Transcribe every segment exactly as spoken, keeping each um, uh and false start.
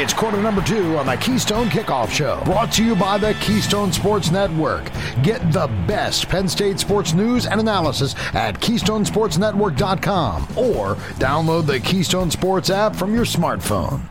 It's quarter number two on the Keystone Kickoff Show, brought to you by the Keystone Sports Network. Get the best Penn State sports news and analysis at keystone sports network dot com or download the Keystone Sports app from your smartphone.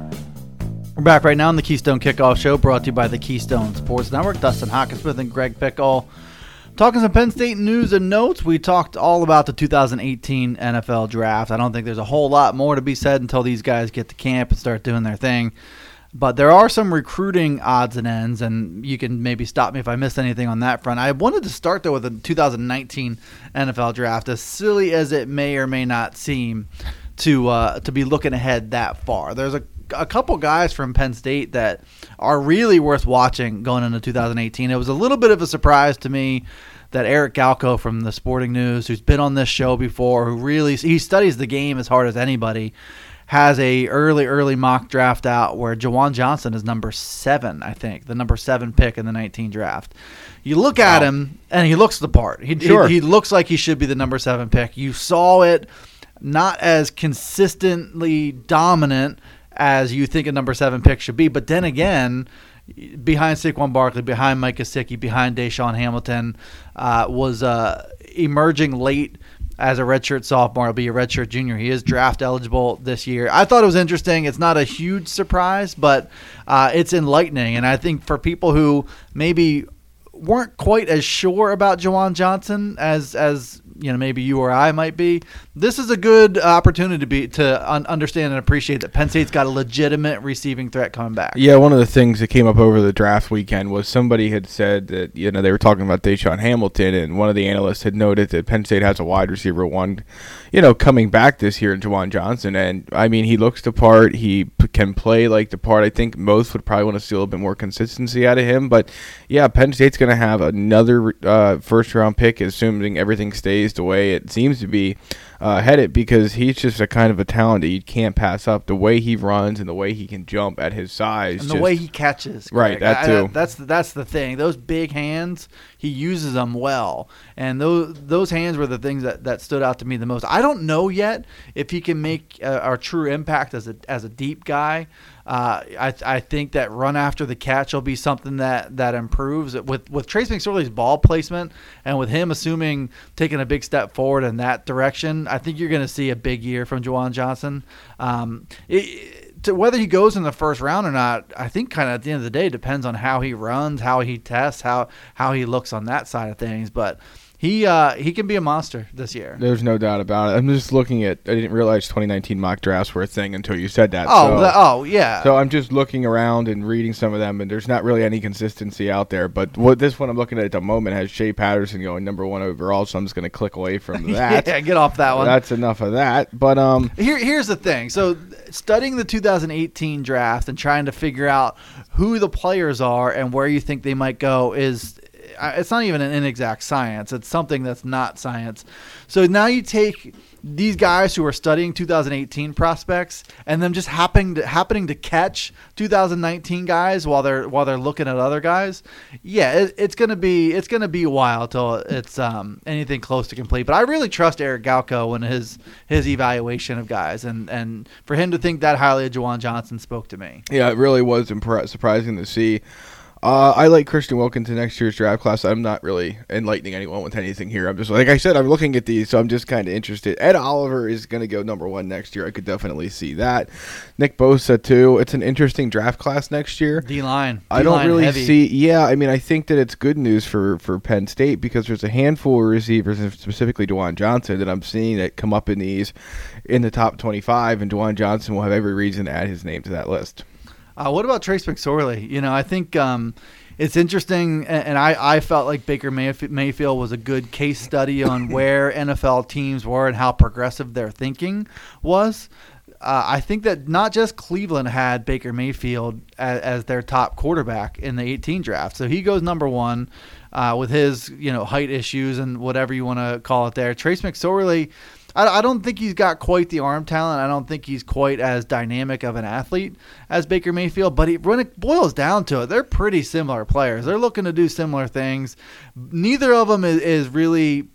We're back right now on the Keystone Kickoff Show, brought to you by the Keystone Sports Network. Dustin Hockensmith and Greg Pickle. Talking some Penn State news and notes, we talked all about the two thousand eighteen N F L Draft. I don't think there's a whole lot more to be said until these guys get to camp and start doing their thing. But there are some recruiting odds and ends, and you can maybe stop me if I missed anything on that front. I wanted to start, though, with the two thousand nineteen N F L Draft, as silly as it may or may not seem to uh, to be looking ahead that far. There's a a couple guys from Penn State that are really worth watching going into two thousand eighteen. It was a little bit of a surprise to me that Eric Galko from the Sporting News, who's been on this show before, who really he studies the game as hard as anybody, has a early, early mock draft out where Juwan Johnson is number seven, I think, the number seven pick in the nineteen draft. You look at wow. him, and he looks the part. He, sure. he, he looks like he should be the number seven pick. You saw it not as consistently dominant as you think a number seven pick should be. But then again, behind Saquon Barkley, behind Mike Gesicki, behind Deshaun Hamilton, uh, was uh, emerging late as a redshirt sophomore. He'll be a redshirt junior. He is draft eligible this year. I thought it was interesting. It's not a huge surprise, but uh, it's enlightening. And I think for people who maybe weren't quite as sure about Juwan Johnson as as you know maybe you or I might be, this is a good opportunity to be to un- understand and appreciate that Penn State's got a legitimate receiving threat coming back. Yeah, one of the things that came up over the draft weekend was somebody had said that you know they were talking about Deshaun Hamilton, and one of the analysts had noted that Penn State has a wide receiver one, you know, coming back this year in Juwan Johnson, and I mean he looks the part, he p- can play like the part. I think most would probably want to see a little bit more consistency out of him, but yeah, Penn State's going to have another uh, first round pick, assuming everything stays the way it seems to be uh, headed, because he's just a kind of a talent that you can't pass up. The way he runs and the way he can jump at his size, and the just, way he catches, Greg. right? That too. I, I, that's that's the thing. Those big hands, he uses them well, and those those hands were the things that, that stood out to me the most. I don't know yet if he can make a, a true impact as a as a deep guy. Uh, I I think that run after the catch will be something that, that improves with with Trace McSorley's ball placement, and with him assuming taking a big step forward in that direction. I think you're going to see a big year from Juwan Johnson. Um, it, to whether he goes in the first round or not, I think kind of at the end of the day depends on how he runs, how he tests, how how he looks on that side of things. But He uh, he can be a monster this year. There's no doubt about it. I'm just looking at – I didn't realize twenty nineteen mock drafts were a thing until you said that. Oh, so, the, oh yeah. So I'm just looking around and reading some of them, and there's not really any consistency out there. But what this one I'm looking at at the moment has Shea Patterson going number one overall, so I'm just going to click away from that. Yeah, get off that one. That's enough of that. But um, Here, Here's the thing. So studying the two thousand eighteen draft and trying to figure out who the players are and where you think they might go is – it's not even an inexact science. It's something that's not science. So now you take these guys who are studying two thousand eighteen prospects and them just happening to, happening to catch two thousand nineteen guys while they're while they're looking at other guys. Yeah, it, it's gonna be it's gonna be a while till it's um, anything close to complete. But I really trust Eric Galko and his his evaluation of guys, and, and for him to think that highly of Juwan Johnson spoke to me. Yeah, it really was impre- surprising to see. Uh, I like Christian Wilkins in next year's draft class. I'm not really enlightening anyone with anything here. I'm just, like I said, I'm looking at these, so I'm just kind of interested. Ed Oliver is going to go number one next year. I could definitely see that. Nick Bosa, too. It's an interesting draft class next year. D-line. D-line I don't really heavy. see, yeah, I mean, I think that it's good news for, for Penn State because there's a handful of receivers, and specifically Juwan Johnson, that I'm seeing that come up in these in the top twenty-five, and Juwan Johnson will have every reason to add his name to that list. Uh, what about Trace McSorley? You know, I think um, it's interesting, and, and I, I felt like Baker Mayf- Mayfield was a good case study on where N F L teams were and how progressive their thinking was. Uh, I think that not just Cleveland had Baker Mayfield as, as their top quarterback in the eighteen draft. So he goes number one uh, with his you know height issues and whatever you want to call it there. Trace McSorley, I, I don't think he's got quite the arm talent. I don't think he's quite as dynamic of an athlete as Baker Mayfield. But he, when it boils down to it, they're pretty similar players. They're looking to do similar things. Neither of them is, is really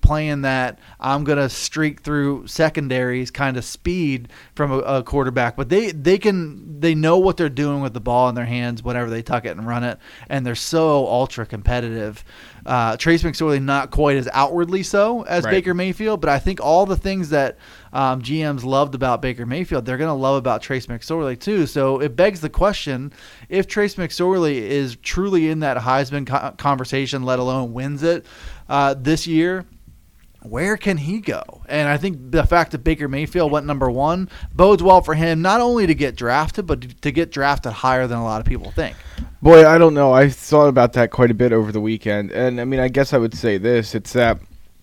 playing that I'm going to streak through secondaries kind of speed from a, a quarterback, but they, they can they know what they're doing with the ball in their hands whenever they tuck it and run it, and they're so ultra competitive. Uh, Trace McSorley not quite as outwardly so as right. Baker Mayfield, but I think all the things that um, G Ms loved about Baker Mayfield, they're going to love about Trace McSorley too. So it begs the question, if Trace McSorley is truly in that Heisman co- conversation, let alone wins it uh, this year, where can he go? And I think the fact that Baker Mayfield went number one bodes well for him, not only to get drafted, but to get drafted higher than a lot of people think. Boy, I don't know. I thought about that quite a bit over the weekend. And, I mean, I guess I would say this. It's that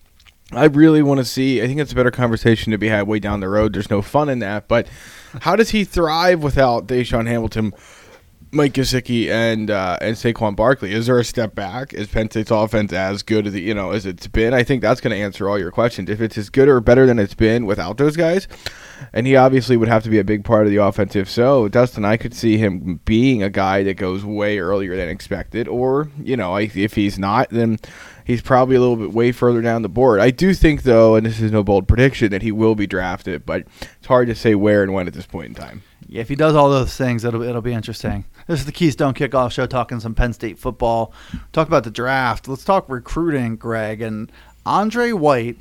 I really want to see – I think it's a better conversation to be had way down the road. There's no fun in that. But how does he thrive without Deshaun Hamilton, Mike Gesicki, and uh, and Saquon Barkley? Is there a step back? Is Penn State's offense as good as, you know, as it's been? I think that's going to answer all your questions. If it's as good or better than it's been without those guys – and he obviously would have to be a big part of the offense if so. Dustin, I could see him being a guy that goes way earlier than expected. Or, you know, if he's not, then he's probably a little bit way further down the board. I do think, though, and this is no bold prediction, that he will be drafted. But it's hard to say where and when at this point in time. Yeah, if he does all those things, it'll, it'll be interesting. This is the Keystone Kickoff Show, talking some Penn State football. Talk about the draft. Let's talk recruiting, Greg. And Andre White,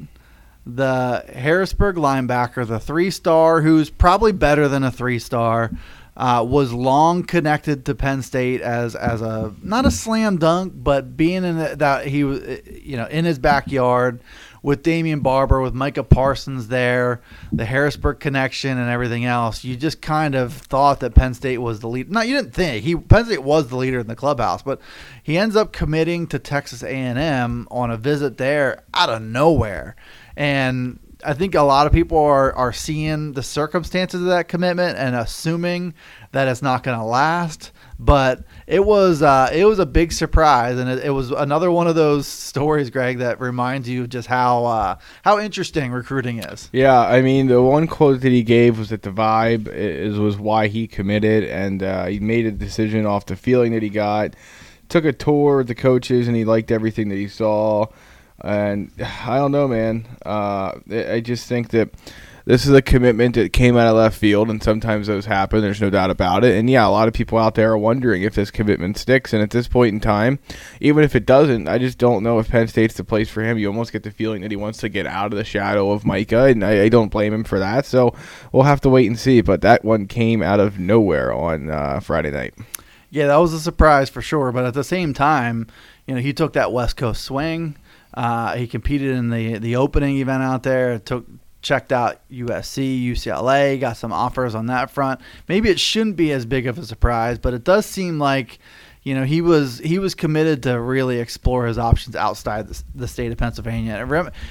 the Harrisburg linebacker, the three-star, who's probably better than a three-star, uh, was long connected to Penn State as as a not a slam dunk, but being in the, that he was, you know, in his backyard with Damian Barber, with Micah Parsons there, the Harrisburg connection and everything else. You just kind of thought that Penn State was the lead. No, you didn't think he Penn State was the leader in the clubhouse, but he ends up committing to Texas A and M on a visit there out of nowhere. And I think a lot of people are, are seeing the circumstances of that commitment and assuming that it's not going to last. But it was uh, it was a big surprise, and it, it was another one of those stories, Greg, that reminds you just how uh, how interesting recruiting is. Yeah, I mean, the one quote that he gave was that the vibe is was why he committed, and uh, he made a decision off the feeling that he got. Took a tour of the coaches, and he liked everything that he saw. And I don't know, man. Uh, I just think that this is a commitment that came out of left field, and sometimes those happen. There's no doubt about it. And, yeah, a lot of people out there are wondering if this commitment sticks. And at this point in time, even if it doesn't, I just don't know if Penn State's the place for him. You almost get the feeling that he wants to get out of the shadow of Micah, and I, I don't blame him for that. So we'll have to wait and see. But that one came out of nowhere on uh, Friday night. Yeah, that was a surprise for sure. But at the same time, you know, he took that West Coast swing. Uh, he competed in the the opening event out there. Took checked out U S C, U C L A, got some offers on that front. Maybe it shouldn't be as big of a surprise, but it does seem like, you know, he was he was committed to really explore his options outside the, the state of Pennsylvania.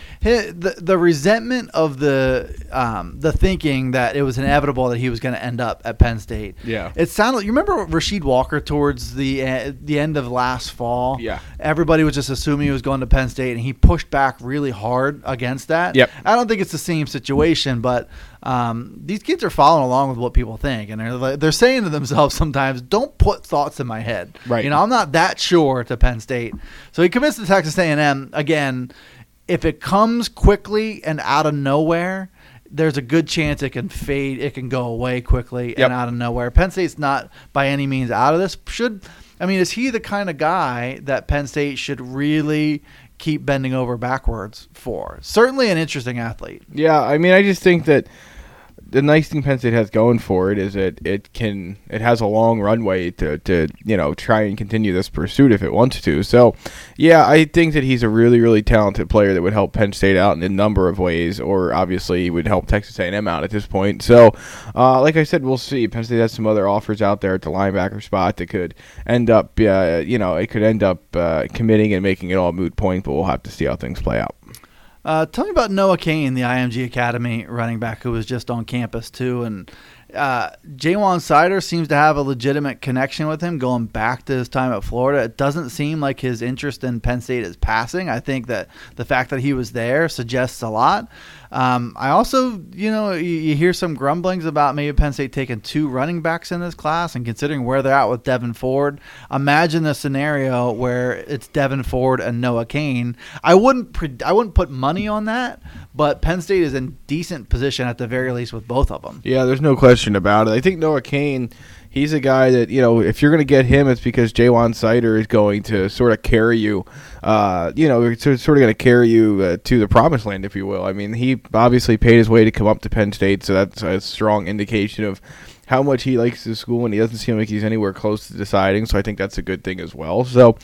The the resentment of the um, the thinking that it was inevitable that he was going to end up at Penn State. Yeah, it sounded. You remember Rasheed Walker towards the uh, the end of last fall? Yeah, everybody was just assuming he was going to Penn State, and he pushed back really hard against that. Yep. I don't think it's the same situation, but um, these kids are following along with what people think, and they're like, they're saying to themselves sometimes, "Don't put thoughts in my head." Right. You know, I'm not that sure to Penn State. So he commits to Texas A and M. Again, if it comes quickly and out of nowhere, there's a good chance it can fade. It can go away quickly yep. and out of nowhere. Penn State's not by any means out of this. Should I mean, is he the kind of guy that Penn State should really keep bending over backwards for? Certainly an interesting athlete. Yeah, I mean, I just think that the nice thing Penn State has going for it is that it can it has a long runway to, to you know try and continue this pursuit if it wants to. So, yeah, I think that he's a really really talented player that would help Penn State out in a number of ways, or obviously he would help Texas A and M out at this point. So, uh, like I said, we'll see. Penn State has some other offers out there at the linebacker spot that could end up, uh, you know, it could end up uh, committing and making it all moot point. But we'll have to see how things play out. Uh, tell me about Noah Kane, the I M G Academy running back who was just on campus too, and Uh, Ja'Juan Seider seems to have a legitimate connection with him going back to his time at Florida. It doesn't seem like his interest in Penn State is passing. I think that the fact that he was there suggests a lot. Um, I also, you know, you, you hear some grumblings about maybe Penn State taking two running backs in this class, and considering where they're at with Devin Ford, imagine the scenario where it's Devin Ford and Noah Cain. I wouldn't, pre- I wouldn't put money on that, but Penn State is in decent position at the very least with both of them. Yeah, there's no question about it. I think Noah Cain, he's a guy that, you know, if you're going to get him, it's because Ja'Juan Seider is going to sort of carry you, uh, you know, it's sort of going to carry you uh, to the promised land, if you will. I mean, he obviously paid his way to come up to Penn State, so that's a strong indication of how much he likes the school, and he doesn't seem like he's anywhere close to deciding, so I think that's a good thing as well. So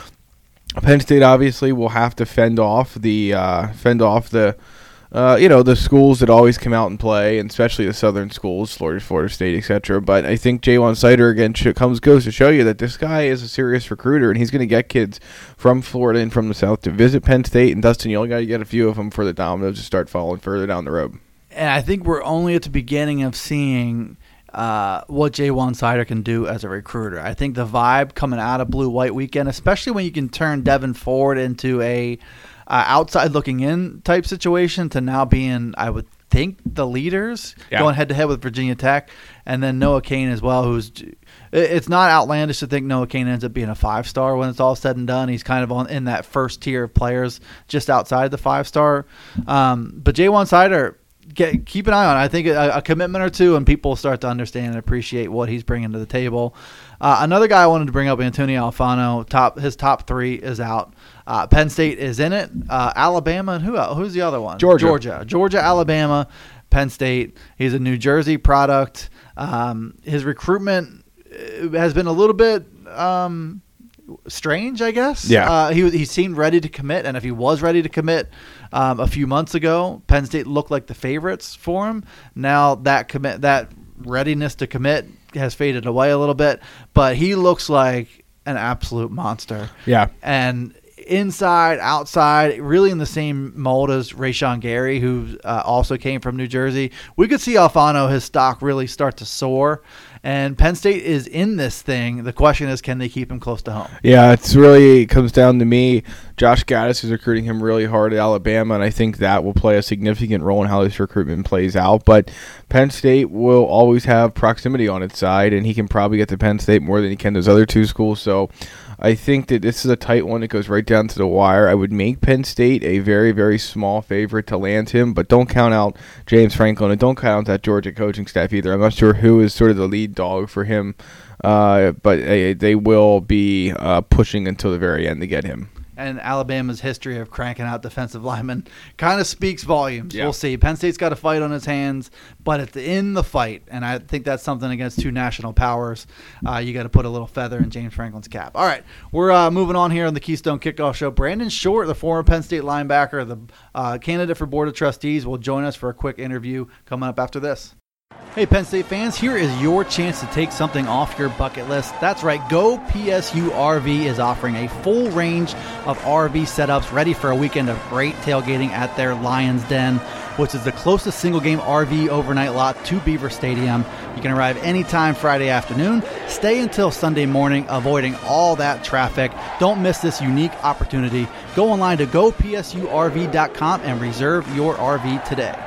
Penn State obviously will have to fend off the uh, fend off the Uh, you know, the schools that always come out and play, and especially the southern schools, Florida, Florida State, et cetera. But I think Ja'Juan Seider, again, comes goes to show you that this guy is a serious recruiter, and he's going to get kids from Florida and from the South to visit Penn State. And, Dustin, you only got to get a few of them for the dominoes to start falling further down the road. And I think we're only at the beginning of seeing uh, what Ja'Juan Seider can do as a recruiter. I think the vibe coming out of Blue White Weekend, especially when you can turn Devin Ford into a – Uh, outside looking in type situation to now being, I would think, the leaders yeah. going head to head with Virginia Tech, and then Noah Cain as well. Who's it's not outlandish to think Noah Cain ends up being a five star when it's all said and done. He's kind of on in that first tier of players just outside the five star. Um, but Ja'Juan Seider, get, keep an eye on. I think a, a commitment or two, and people start to understand and appreciate what he's bringing to the table. Uh, another guy I wanted to bring up, Antonio Alfano. Top his top three is out. Uh, Penn State is in it. Uh, Alabama, and who else? Who's the other one? Georgia. Georgia. Georgia, Alabama, Penn State. He's a New Jersey product. Um, his recruitment has been a little bit um, strange, I guess. Yeah. Uh, he he seemed ready to commit, and if he was ready to commit um, a few months ago, Penn State looked like the favorites for him. Now that commit that readiness to commit has faded away a little bit, but he looks like an absolute monster. Yeah. And inside, outside, really in the same mold as Rashawn Gary, who uh, also came from New Jersey. We could see Alfano, his stock really start to soar, and Penn State is in this thing. The question is, can they keep him close to home? Yeah, it's really it comes down to me. Josh Gaddis is recruiting him really hard at Alabama, and I think that will play a significant role in how this recruitment plays out. But Penn State will always have proximity on its side, and he can probably get to Penn State more than he can those other two schools. So I think that this is a tight one. It goes right down to the wire. I would make Penn State a very, very small favorite to land him, but don't count out James Franklin, and don't count out that Georgia coaching staff either. I'm not sure who is sort of the lead dog for him, uh, but uh, they will be uh, pushing until the very end to get him. And Alabama's history of cranking out defensive linemen kind of speaks volumes. Yeah. We'll see. Penn State's got a fight on its hands, but it's in the fight, and I think that's something against two national powers. Uh, you got to put a little feather in James Franklin's cap. All right, we're uh, moving on here on the Keystone Kickoff Show. Brandon Short, the former Penn State linebacker, the uh, candidate for Board of Trustees, will join us for a quick interview coming up after this. Hey, Penn State fans, here is your chance to take something off your bucket list. That's right, Go P S U R V is offering a full range of R V setups ready for a weekend of great tailgating at their Lions Den, which is the closest single-game R V overnight lot to Beaver Stadium. You can arrive anytime Friday afternoon, stay until Sunday morning, avoiding all that traffic. Don't miss this unique opportunity. Go online to go P S U R V dot com and reserve your R V today.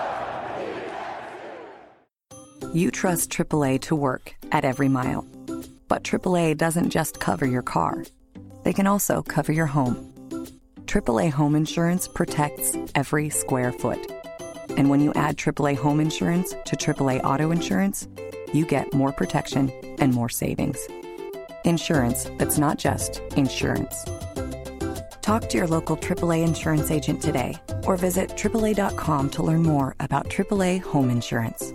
You trust triple A to work at every mile. But triple A doesn't just cover your car. They can also cover your home. triple A Home Insurance protects every square foot. And when you add triple A Home Insurance to triple A Auto Insurance, you get more protection and more savings. Insurance that's not just insurance. Talk to your local triple A insurance agent today or visit triple A dot com to learn more about triple A Home Insurance.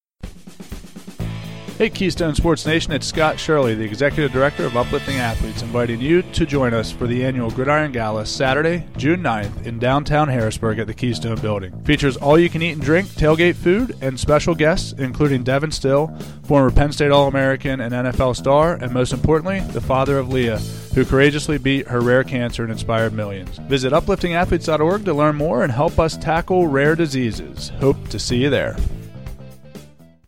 Hey Keystone Sports Nation, it's Scott Shirley, the Executive Director of Uplifting Athletes, inviting you to join us for the annual Gridiron Gala Saturday, June ninth in downtown Harrisburg at the Keystone Building. Features all-you-can-eat and drink, tailgate food, and special guests, including Devin Still, former Penn State All-American and N F L star, and most importantly, the father of Leah, who courageously beat her rare cancer and inspired millions. Visit uplifting athletes dot org to learn more and help us tackle rare diseases. Hope to see you there.